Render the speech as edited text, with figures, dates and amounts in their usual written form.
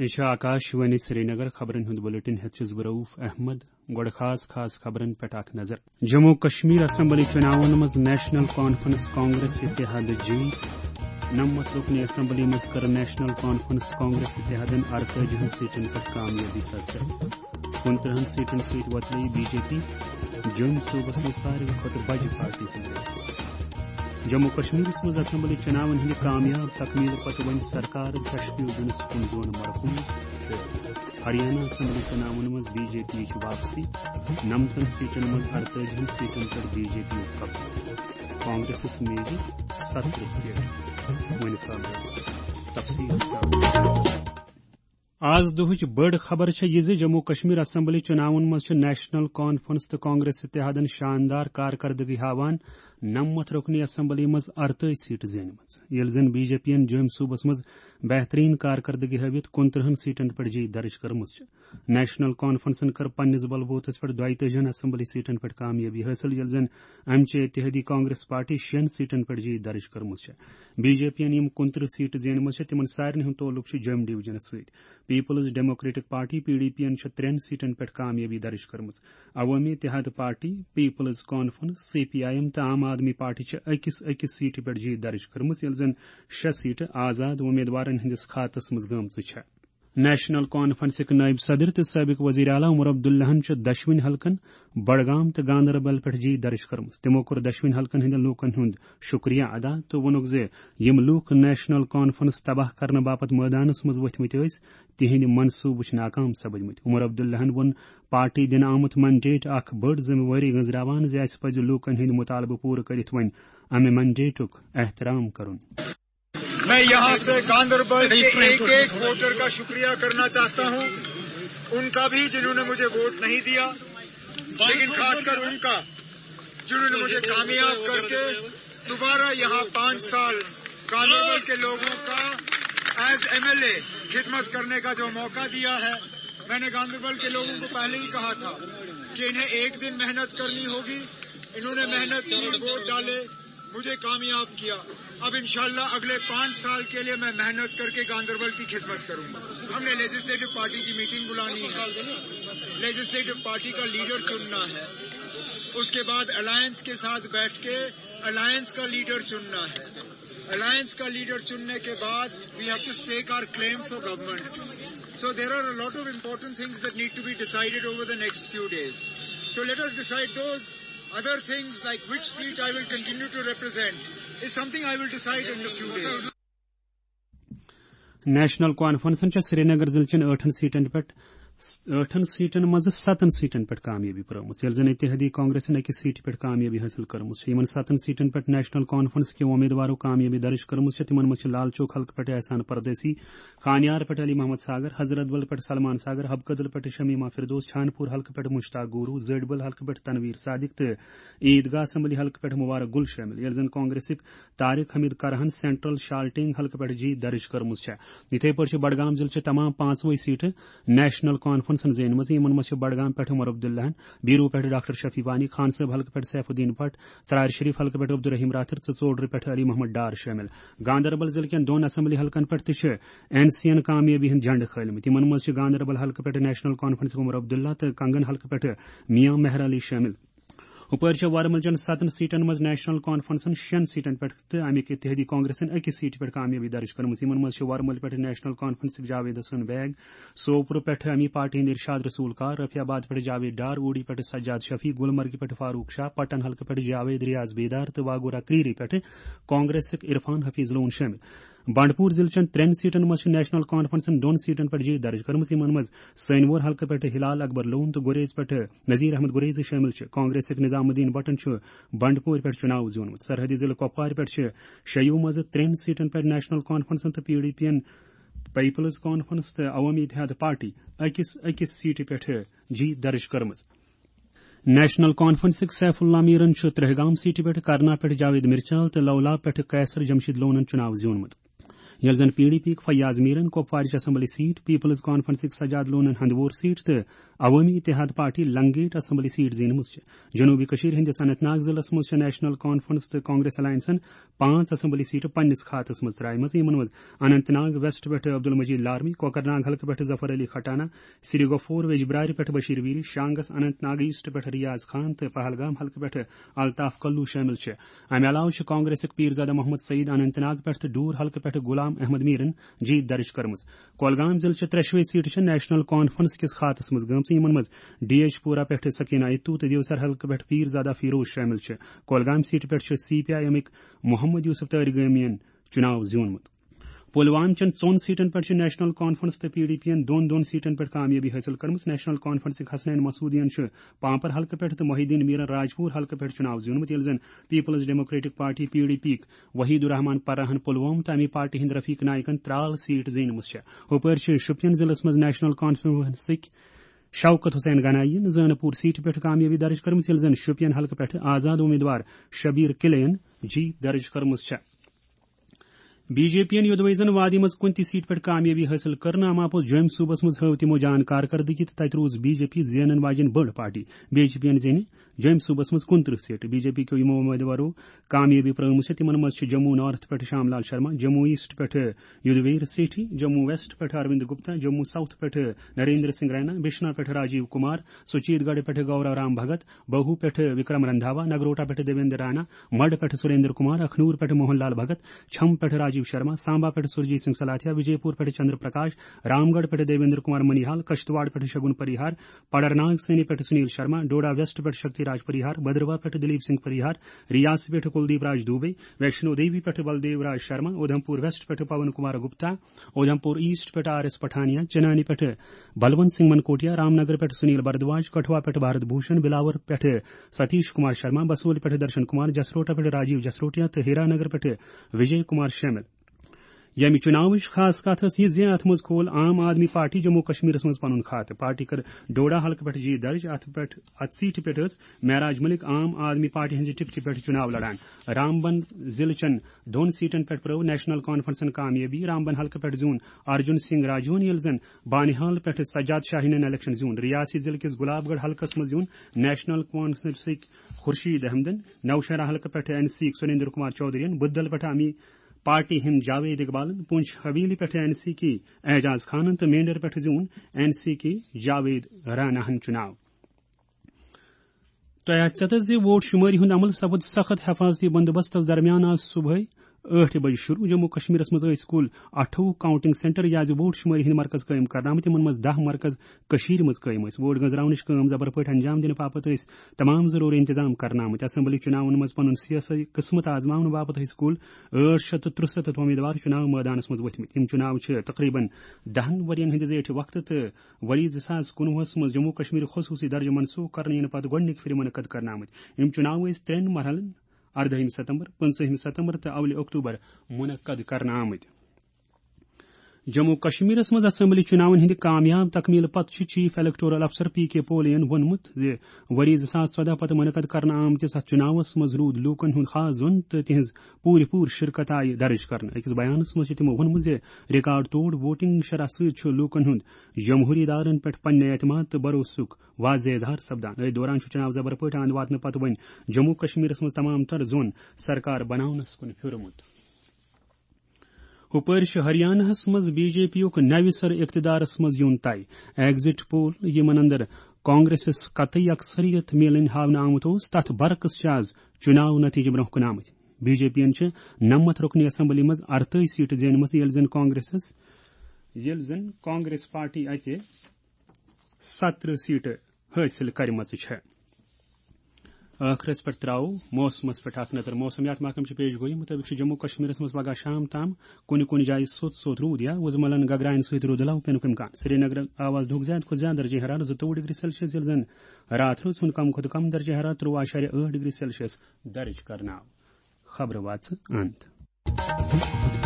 یہ آکاشوانی سری نگر خبرن ہند بلیٹن ہتس برؤف احمد گوڑ خاص خبرن پہ اخ نظر جموں کشمیر اسمبلی چناون مز نیشنل کانفرنس کانگریس اتحاد جیت 90 رکن اسمبلی مز کر نیشنل کانفرنس کانگریس اتحاد 48 سیٹن پہ کامیابی حاصل 29 سیٹن ست وتل بی جے پی جوم صوبس مز ساروی کھت بجہ پارٹی ہند جموں کشمیر مز اسمبلی چناون ہند کامیاب تکمیل پتہ ون سرکار تشکیل دنس کن زون مرکوز ہریانہ اسمبلی چناون مز بی جے پی واپسی 90 سیٹن مز 48 سیٹن پر بی جے پی قبضہ کانگریس میلی 17 سیٹ تفصیل آز دہچ بڑ خبر یہ جموں کشمیر اسمبلی چناون مز نیشنل کانفرنس تو کانگریس اتحادن شاندار کارکردگی ہاوان 90 رکنی اسمبلی مز 48 سیٹ زینمت یل زن بی جے پی جوم صوبس مز بہترین کارکردگی ہاوت 29 سیٹن پہ جی درج کرم نیشنل کانفرنسن کر پنس بل بوتس پہ 32 اسمبلی سیٹن پہ کامیابی حاصل یل زن امچہ اتحادی کانگریس پارٹی 6 سیٹن پہ جی درج کرم بی جے پی 29 سیٹ زینمت تمن سارن ہند تعلق جوم ڈویژن ست Peoples democratic party P D P 3 سیٹن پہ کامیابی درج کرم Awami Ittehad party Peoples Conference C P I M تو عام آدمی پارٹی اکس سیٹ پہ جی درج کرم یل زن 6 سیٹ آزاد امیدوارن ہندس کھاتس مز گمژ نیشنل کانفرنس نائب صدر تو سابق وزیر اعلیٰ عمر عبداللہ دشوین حلقن بڈگام تو گاندربل پہ جی درج کرم تمو کور دشوین حلقن ہند لوکن ہند شکریہ ادا تو وونک یم لوک نیشنل کانفرنس تباہ کرنے باپت میدانس مز وتھمت تہند منصوبہ ناکام سپدمت عمر عبداللہ وون پارٹی دن آمت منڈیٹ اخ بڑ ذمہ واری گزراوان اس پز لوکن ہند مطالبہ پور کرت ون امہ منڈیٹک احترام کرن میں یہاں سے گاندربل کے ایک ووٹر کا شکریہ کرنا چاہتا ہوں ان کا بھی جنہوں نے مجھے ووٹ نہیں دیا لیکن خاص کر ان کا جنہوں نے مجھے کامیاب کر کے دوبارہ یہاں 5 سال گاندربل کے لوگوں کا ایز ایم ایل اے خدمت کرنے کا جو موقع دیا ہے. میں نے گاندربل کے لوگوں کو پہلے ہی کہا تھا کہ انہیں ایک دن محنت کرنی ہوگی. انہوں نے محنت کی, ووٹ ڈالے, مجھے کامیاب کیا. اب انشاءاللہ اگلے 5 سال کے لیے میں محنت کر کے گاندربل کی خدمت کروں گا. ہم نے لیجسلیٹو پارٹی کی میٹنگ بلانی ہے, لیجسلیٹو پارٹی کا لیڈر چننا ہے, اس کے بعد الائنس کے ساتھ بیٹھ کے الائنس کا لیڈر چننا ہے. الائنس کا لیڈر چننے کے بعد we have to stake our claim for government. So there are a lot of important things that need to be decided over the next few days. So let us decide those. Other things like which seat I will continue to represent is something I will decide in a few days. National کانفرنسن Srinagar ضلع 8 Satan مز 7 Satan پہ کامیابی permit یل زن اتحادی کانگریسن اکس set پہ کامیابی حاصل کرم 7 سیٹن پہ نیشنل کانفرنس کے امیدواروں کامیابی درج کرم تمن مز لال چوک حلقہ پہ احسان پردیسی, خانیار پہ علی محمد ساگر, حضرت بل پہ سلمان ساگر, حبکدل پہ شمیمہ فردوس, چھان پور حلقہ پہ مشتاق گورو, زیڈ بل حلقہ پہ تنویر صادق تو عیدگاہ اسمبلی حلقہ پہ مبارک گل شامل یل زن کانگریسک طارق حمید کرہن سینٹرل شالٹنگ حلقہ پہ جی درج کرم. اتھے پہ بڈگام ضلع تمام 5 سیٹ نیشنل کانفرنسن زینم ان مز بڈگام پہ عمر عبداللہ, بیرو پہ ڈاکٹر شفیع وانی, خان صاحب حلقہ پہ سیف الدین بٹ, ژرارِ شریف حلقہ پہ عبدالرحیم راتھر تو ژوڈر پہ علی محمد ڈار شامل. گاندربل ضلع کن 2 اسمبلی حلقن پہ این سی این کامیابی ہند جھنڈ کھلمت. ان مز گاندربل حلقہ پہ نیشنل کانفرنس عمر عبداللہ تو کنگن حلقہ پہ میاں مہر علی شامل. اپر ورملچن 7 سیٹن مز نیشنل کانفرنسن 6 سیٹن پہ تو امیک اتحادی کانگریسن 1 سیٹ پہ کامیابی درج کرم. ان مز ورمل پہ نیشنل کانفرنس جاوید حسن بیگ, سوپور پہ امی پارٹی ہند ارشاد رسول کار, رفیع آباد پہ جاوید ڈار, اوڑی پہ سجاد شفیع, گلمرگ پہ فاروق شاہ, پٹن حلقہ پہ جاوید ریاض بیدار تو واگورہ کریری پہ کانگریسک عرفان حفیظ لون شامل. بنڈپور ضلع 3 سیٹن مز نیشنل کانفرنسن 2 سیٹن پہ جی درج کرم. ان مز سینور حلقہ پہ ہلال اکبر لون تو گریز پہ نذیر احمد گریز شامل. کانگریسک نظام الدین بٹن بنڈپور پہ چناؤ زیونمت. سرحدی ضلع کپوار پہ شیو مز 3 سیٹن پہ نیشنل کانفرنسن تو P D P Peoples Conference تو عوامی اتحاد پارٹی اکس سیٹ پہ جی درج کرم. نیشنل کانفرنسک سیف اللہ میرن ترہگام سیٹ پہ کرنا پہ جاوید مرچال تو لولا پہ قیصر جمشید لونن چناؤ زیونمت. یل زن پی ڈی پی فیاض میرن Kupwara assembly seat Peoples Conference Sajad لونن ہندوور سیٹ تو Awami Ittehad party Langate assembly seat زینم جنوبی کشیر ہندس اننت ناگ ضلع مز نیشنل کانفرنس تو کانگریس الائنسن 5 اسمبلی سیٹ پنس کھاتس مز ترائم مز اننت ناگ ویسٹ پہ عبد المجید لارمی کوکر ناگ حلقہ پہ ظفر علی کھٹانہ سری گفور ویجبرار پہ بشیر ویری شانگس اننت ناگ ایسٹ پہ ریاض خان تو پہلگام حلقہ پہ الطاف کلو شامل امہ علاوہ کانگریس پیرزادہ محمد سعید اننت ناگ پہ ڈور حلقہ پہ غلام احمد میرن جیت درج کرم کولگام ضلع ترشوے سیٹ نیشنل کانفرنس کس خاتس مز گم مز ڈی ایچ پورہ پہ سکینہ اتو تو دیوسر حلقہ پہ پیرزادہ فیروز شامل کولگام سیٹ پہ سی پی آئی ایمک محمد یوسف تارگامین چناو زیونمت پلوام چن 4 سیٹن پہ نیشنل کانفرنس تو پی ڈی پی دون سیٹن پہ کامیابی حاصل کرم نیشنل کانفرنس حسنین مسعودین پامپر حلقہ پہ تو محدین میرن راجپور حلقہ پہ چناو زیونمت یل زن peoples democratic party P D P Waheed ur Rahman پرہن پلوام تو امی پارٹی ہند رفیق نائکن 3 سیٹ زینمت ہپر شوپین ضلع مز نیشنل کانفرنس شوکت حسین گنائی زین پور سیٹ پہ کامیابی درج کرم یل زن شوپین حلقہ پہ آزاد امیدوار شبیر کلین جیت درج کرم بی جے پی یودوی زن وادی مز کن تہ سیٹ پہ کامیابی حاصل کرنا اماپوز جوم صوبس مز ہو تمو جان کارکردگی تو تت روز بی جے پی زینن واجن بڑ پارٹی بی جے پی زین جوم صوبس مز 29 سیٹ بی جے پی کے امیدواروں کامیابی پرم تمن مز جموں نارتھ پہ شام لال شرما جموں ایسٹ پہ یدویر سیٹھی جموں ویسٹ پہ اروند گپتا جموں ساؤتھ پہ نریندر سنگھ رینا بشنا پہ راجیو کمار سچیت گڑھ پہ گورو رام بھگت بہو پہ وکرم رندھاوا نگروٹا پہ دیویندر رانا مڈ پہ سریندر کمار اخنور پہ موہن لال بھگت چھم پہ راجیو شرما سامبا پہ سرجیت سنگھ سلاتیا وجے پور پہ چندر پرکاش رام گڑھ پہ دیویندر کمار منیحال کشتواڑ پہ شگن پریہار پڑرناگ سینی پہ سنیل شرما ڈوڈا ویسٹ پہ شکتی راج پریہار بدروا پہ دلیپ سنگھ پریہار ریاض پہ کلدیپ راج دوبے ویشنو دیوی پہ بلدیو راج شرما ادھم پور ویسٹ پہ پون کمار گپتا ادھم پور ایسٹ پہ آر ایس پٹھانیہ چنانی پہ بلونت سنگھ منکوٹیا رام نگر پہ سنیل بردواج کٹھوا پہ بھارت بھوشن بلاور پہ ستیش کمار شرما بسول پہ درشن کمار جسروٹا پہ راجیو جسروٹیا تو ہیرا نگر پہ وجے کمار شامل یمہ چناو خاص کت یہ ات مز کھول عام آدمی پارٹی جموں کشمیر مز پن کھاتہ پارٹی کر ڈوڈا حلقہ پہ جیت درج ات سیٹ پہ معراج ملک عام آدمی پارٹی ہز ٹکٹ پہ چناو لڑان رامبن ضلع چن 2 سیٹن پہ پرو نیشنل کانفرنسن کامیابی رامبن حلقہ پہ زون ارجن سنگھ راجون یل زن بانحال پہ سجاد شاہین الیکشن زون ریاسی ضلع کس گلاب گڑھ حلقہ مز زون نیشنل کانفرنس خورشید احمدن نوشہرہ حلقہ پہ این سی سریندر کمار چودھری بدل پہ امی پارٹی ہند جاوید اقبالن پونچھ حویلی پہ این سی کی اعجاز خانن تو مینڈر پہ زون این سی کی جاوید راناہن چناو تہ ووٹ شماری ہند عمل سپد سخت حفاظتی بندوبست درمیان آج صبح 8 بجے شروع جموں کشمیر مز کل 28 کاؤنٹنگ سینٹر یا ووٹ شماری ہند مرکز قائم کرنا تمن مز 10 مرکز کشیر مز قائم ووٹ گنزراونچ کام زبر پہ انجام دن باپت تمام ضروری انتظام کرنا اسمبلی چناون مز پن سیاسی قسمت آزماؤن باپت کل 863 امیدوار چناو میدانس مز وتھمت چناو تقریباً 10 ورین ہند زیٹھ وقت تو وری 2019 مز جموں کشمیر خصوصی درجہ منسوخ کرنے پتہ گۄڈنِک پھر منعقد کرنا چناو 3 مرحلن 18 ستمبر 15 ستمبر تو اول اکتوبر منعقد کرنا جموں کشمیر مز اسمبلی چناون ہند کامیاب تکمیل پتہ چیف الیکٹورل افسر پی کے پولین وونمت وری 2014 پتہ منعقد کرنا آمتس ات چناوس مز رود لوکن ہند خاص زون تو تہذ پور شرکت آئی درج کرنا اکس بیانس مز تمو وونمت ریکارڈ توڑ ووٹنگ شرح ست لوکن ہند جمہوری ادارن پہ پنہ اعتماد تو بھروسک واضح اظہار سپدان دوران چناو زبر پہ اند واتن پتہ ون جموں کشمیر مز تمام تر زون سرکار بناونس کن پھرمت ہپر ہریانہ مز بی جے پی یوک نو سر اقتدارس مز یون طے ایگزٹ پول یمن اندر کانگریسس قطعی اکثریت ملن ہاونہ آمت تت برعکس آز چناو نتیجہ برہ کن آمت بی جے پی 90 رکنی اسمبلی مز 38 سیٹ زینمت یل زن کانگریس پارٹی ات 17 سیٹ حاصل کرمچ آخرس پہ تراو موسمس پہ اخ نظر موسمیات محکمہ پیش گوئی مطابق جموں کشمیر مز پگہ شام تام کن جائیں سوت رود یا وزملن گگرائن ست رود لو پینک امکان سری نگر آواز دھوک زیادہ کھت زیادہ درجہ حرارت 22 ڈگری سیلسیس یل زن رات روز کم کھت کم درجہ حرارت 23.8 ڈگری سیلسیس درج کرنا خبر وات انت